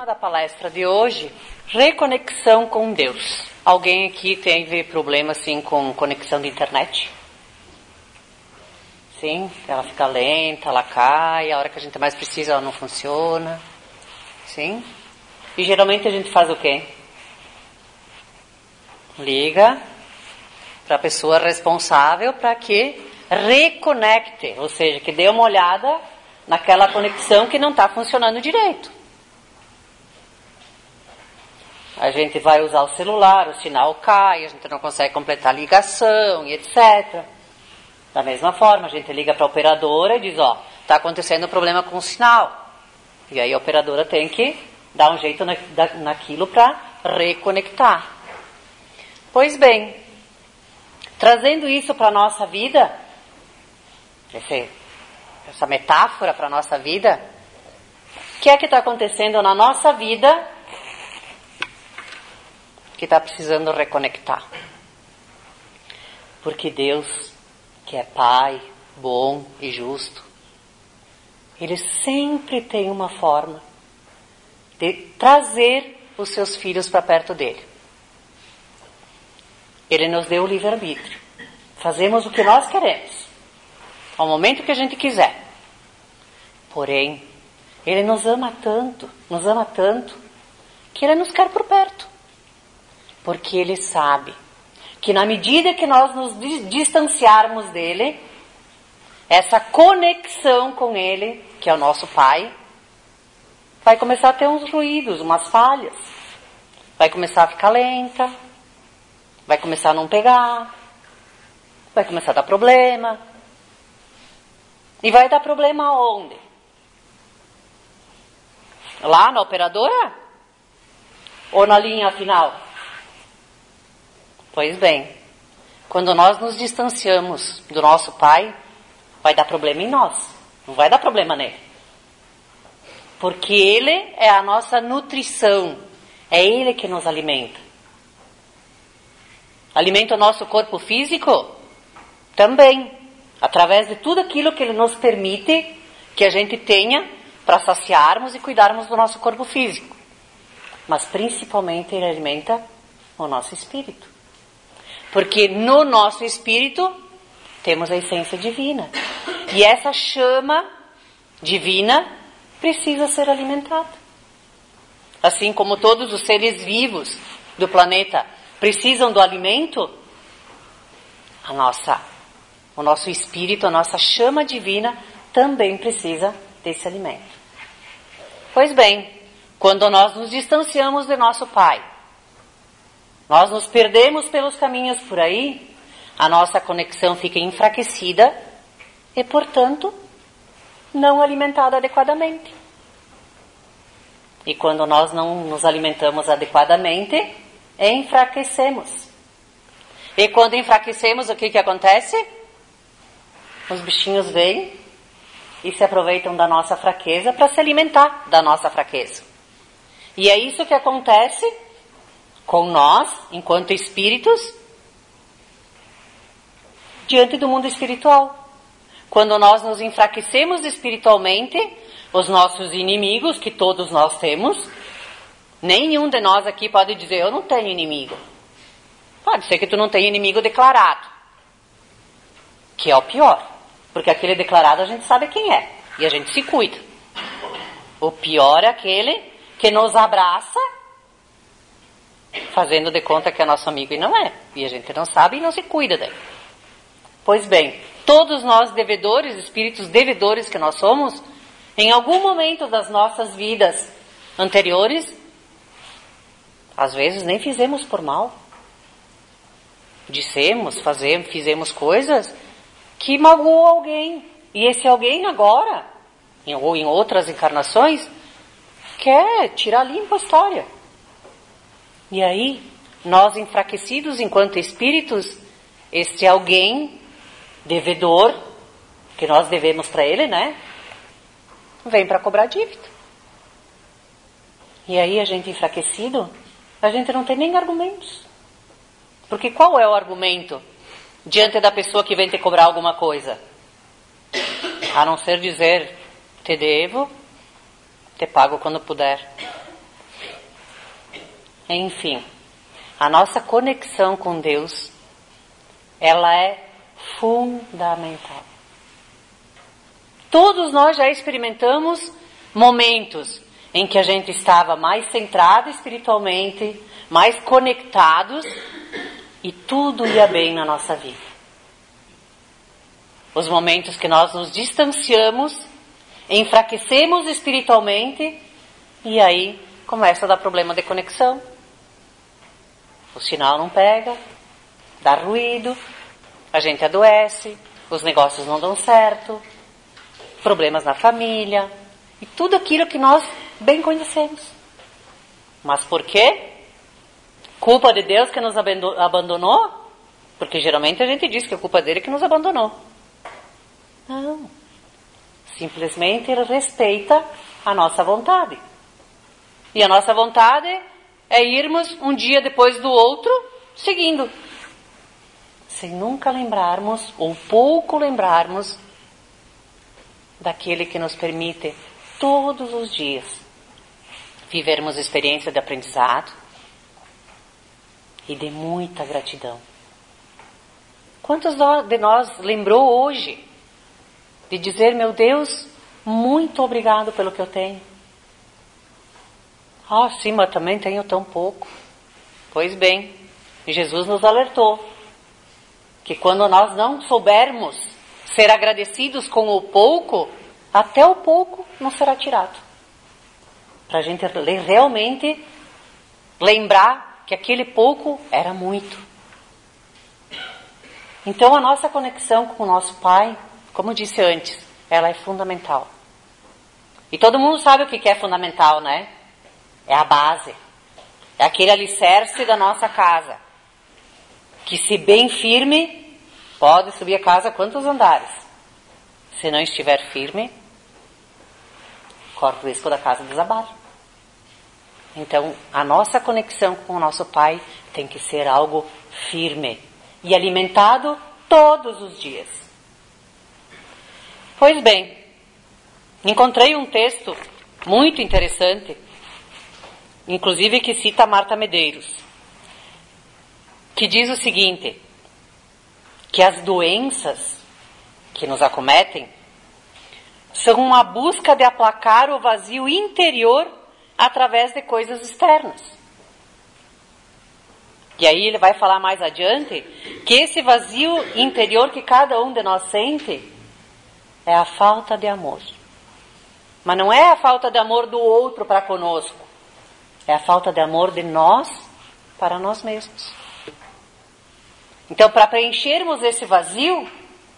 tema da palestra de hoje, reconexão com Deus. Alguém aqui teve problema assim com conexão de internet? Sim, ela fica lenta, ela cai, a hora que a gente mais precisa ela não funciona. Sim? E geralmente a gente faz o quê? Liga para a pessoa responsável para que reconecte, ou seja, que dê uma olhada naquela conexão que não está funcionando direito. A gente vai usar o celular, o sinal cai, a gente não consegue completar a ligação e etc. Da mesma forma, a gente liga para a operadora e diz, está acontecendo um problema com o sinal. E aí a operadora tem que dar um jeito naquilo para reconectar. Pois bem, trazendo isso para a nossa vida, essa metáfora para a nossa vida, o que é que está acontecendo na nossa vida que está precisando reconectar? Porque Deus, que é Pai, bom e justo, Ele sempre tem uma forma de trazer os seus filhos para perto dele. Ele nos deu o livre-arbítrio. Fazemos o que nós queremos, ao momento que a gente quiser. Porém, Ele nos ama tanto, que Ele nos quer por perto. Porque Ele sabe que na medida que nós nos distanciarmos dEle, essa conexão com Ele, que é o nosso Pai, vai começar a ter uns ruídos, umas falhas. Vai começar a ficar lenta, vai começar a não pegar, vai começar a dar problema. E vai dar problema aonde? Lá na operadora? Ou na linha final? Pois bem, quando nós nos distanciamos do nosso Pai, vai dar problema em nós, não vai dar problema nele. Porque Ele é a nossa nutrição, é Ele que nos alimenta. Alimenta o nosso corpo físico? Também, através de tudo aquilo que Ele nos permite que a gente tenha para saciarmos e cuidarmos do nosso corpo físico. Mas principalmente Ele alimenta o nosso espírito. Porque no nosso espírito temos a essência divina. E essa chama divina precisa ser alimentada. Assim como todos os seres vivos do planeta precisam do alimento, o nosso espírito, a nossa chama divina também precisa desse alimento. Pois bem, quando nós nos distanciamos de nosso Pai, nós nos perdemos pelos caminhos por aí, a nossa conexão fica enfraquecida e, portanto, não alimentada adequadamente. E quando nós não nos alimentamos adequadamente, enfraquecemos. E quando enfraquecemos, o que acontece? Os bichinhos vêm e se aproveitam da nossa fraqueza para se alimentar da nossa fraqueza. E é isso que acontece com nós, enquanto espíritos, diante do mundo espiritual. Quando nós nos enfraquecemos espiritualmente, os nossos inimigos, que todos nós temos, nenhum de nós aqui pode dizer, eu não tenho inimigo. Pode ser que tu não tenha inimigo declarado, que é o pior, porque aquele declarado a gente sabe quem é, e a gente se cuida. O pior é aquele que nos abraça, fazendo de conta que é nosso amigo e não é. E a gente não sabe e não se cuida dele. Pois bem, todos nós devedores, espíritos devedores que nós somos, em algum momento das nossas vidas anteriores, às vezes nem fizemos por mal. Fizemos coisas que magoou alguém. E esse alguém agora, ou em outras encarnações, quer tirar limpo a história. E aí, nós enfraquecidos enquanto espíritos, esse alguém devedor, que nós devemos para ele, né? Vem para cobrar dívida. E aí a gente enfraquecido, a gente não tem nem argumentos. Porque qual é o argumento diante da pessoa que vem te cobrar alguma coisa? A não ser dizer, te devo, te pago quando puder. Enfim, a nossa conexão com Deus, ela é fundamental. Todos nós já experimentamos momentos em que a gente estava mais centrado espiritualmente, mais conectados e tudo ia bem na nossa vida. Os momentos que nós nos distanciamos, enfraquecemos espiritualmente e aí começa a dar problema de conexão. O sinal não pega, dá ruído, a gente adoece, os negócios não dão certo, problemas na família e tudo aquilo que nós bem conhecemos. Mas por quê? Culpa de Deus que nos abandonou? Porque geralmente a gente diz que a culpa dele é que nos abandonou. Não. Simplesmente ele respeita a nossa vontade. E a nossa vontade é irmos um dia depois do outro, seguindo. Sem nunca lembrarmos, ou pouco lembrarmos, daquele que nos permite todos os dias vivermos experiência de aprendizado e de muita gratidão. Quantos de nós lembrou hoje de dizer, meu Deus, muito obrigado pelo que eu tenho? Ah, sim, mas também tenho tão pouco. Pois bem, Jesus nos alertou que quando nós não soubermos ser agradecidos com o pouco, até o pouco não será tirado. Para a gente realmente lembrar que aquele pouco era muito. Então a nossa conexão com o nosso Pai, como eu disse antes, ela é fundamental. E todo mundo sabe o que é fundamental, né? É a base. É aquele alicerce da nossa casa. Que se bem firme, pode subir a casa quantos andares. Se não estiver firme, corre o risco da casa desabar. Então, a nossa conexão com o nosso Pai tem que ser algo firme e alimentado todos os dias. Pois bem, encontrei um texto muito interessante, inclusive que cita Marta Medeiros, que diz o seguinte, que as doenças que nos acometem são uma busca de aplacar o vazio interior através de coisas externas. E aí ele vai falar mais adiante que esse vazio interior que cada um de nós sente é a falta de amor. Mas não é a falta de amor do outro para conosco, é a falta de amor de nós para nós mesmos. Então, para preenchermos esse vazio,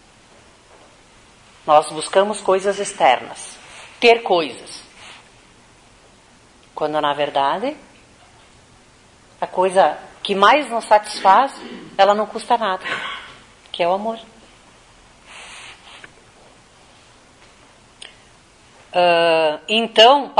nós buscamos coisas externas, ter coisas. Quando, na verdade, a coisa que mais nos satisfaz, ela não custa nada, que é o amor. Então,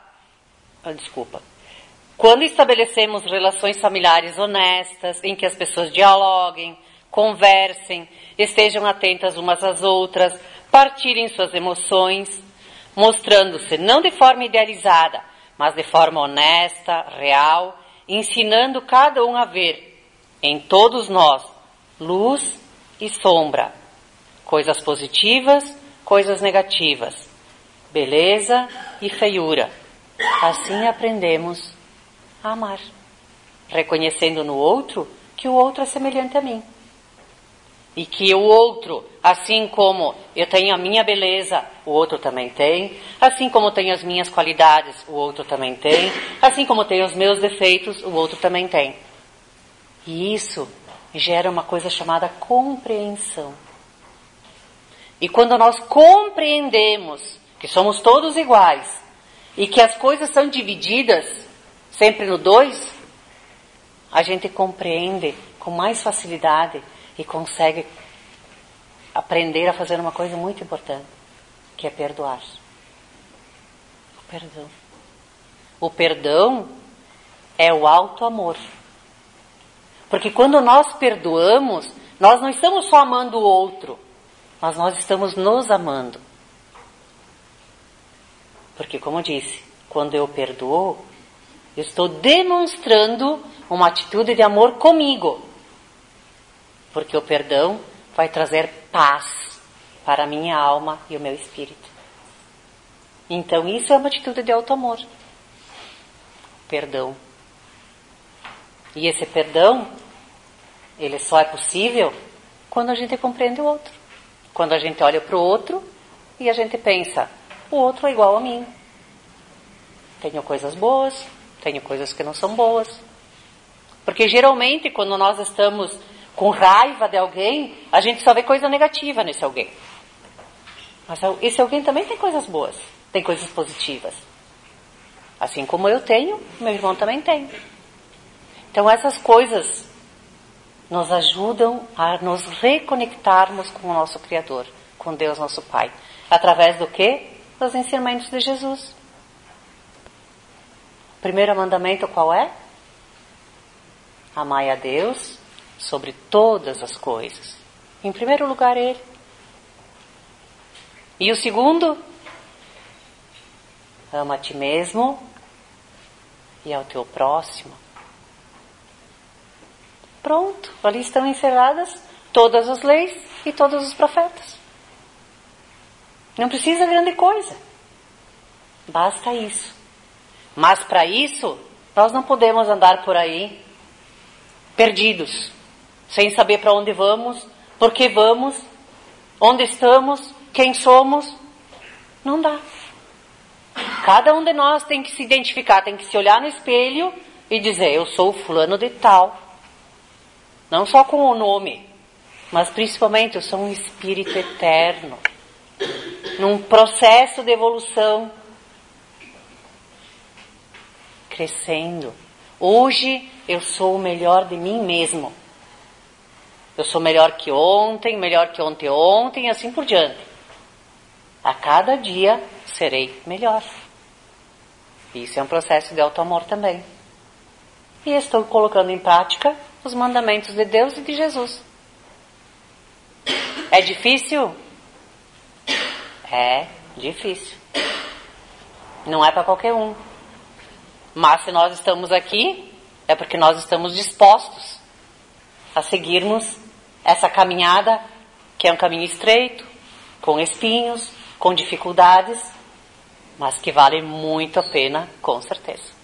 quando estabelecemos relações familiares honestas, em que as pessoas dialoguem, conversem, estejam atentas umas às outras, partilhem suas emoções, mostrando-se não de forma idealizada, mas de forma honesta, real, ensinando cada um a ver em todos nós luz e sombra, coisas positivas, coisas negativas, beleza e feiura. Assim aprendemos a amar, reconhecendo no outro que o outro é semelhante a mim. E que o outro, assim como eu tenho a minha beleza, o outro também tem. Assim como tenho as minhas qualidades, o outro também tem. Assim como tenho os meus defeitos, o outro também tem. E isso gera uma coisa chamada compreensão. E quando nós compreendemos que somos todos iguais e que as coisas são divididas sempre no 2, a gente compreende com mais facilidade e consegue aprender a fazer uma coisa muito importante, que é perdoar. O perdão. O perdão é o alto amor. Porque quando nós perdoamos, nós não estamos só amando o outro, mas nós estamos nos amando. Porque, como eu disse, quando eu perdoo, Eu estou demonstrando uma atitude de amor comigo. Porque o perdão vai trazer paz para a minha alma e o meu espírito. Então isso é uma atitude de auto-amor. Perdão. E esse perdão, ele só é possível quando a gente compreende o outro. Quando a gente olha para o outro e a gente pensa, o outro é igual a mim. Tenho coisas boas, tenho coisas que não são boas. Porque geralmente quando nós estamos com raiva de alguém, a gente só vê coisa negativa nesse alguém. Mas esse alguém também tem coisas boas, tem coisas positivas. Assim como eu tenho, meu irmão também tem. Então essas coisas nos ajudam a nos reconectarmos com o nosso Criador, com Deus nosso Pai. Através do quê? Dos ensinamentos de Jesus. O primeiro mandamento qual é? Amai a Deus sobre todas as coisas. Em primeiro lugar, Ele. E o segundo? Ama a ti mesmo e ao teu próximo. Pronto, ali estão encerradas todas as leis e todos os profetas. Não precisa grande coisa. Basta isso. Mas para isso, nós não podemos andar por aí perdidos, sem saber para onde vamos, por que vamos, onde estamos, quem somos. Não dá. Cada um de nós tem que se identificar, tem que se olhar no espelho e dizer, eu sou fulano de tal. Não só com o nome, mas principalmente eu sou um espírito eterno, num processo de evolução, crescendo. Hoje eu sou o melhor de mim mesmo. Eu sou melhor que ontem e assim por diante. A cada dia serei melhor. Isso é um processo de auto-amor também. E estou colocando em prática os mandamentos de Deus e de Jesus. É difícil? É difícil. Não é para qualquer um. Mas se nós estamos aqui, é porque nós estamos dispostos a seguirmos essa caminhada, que é um caminho estreito, com espinhos, com dificuldades, mas que vale muito a pena, com certeza.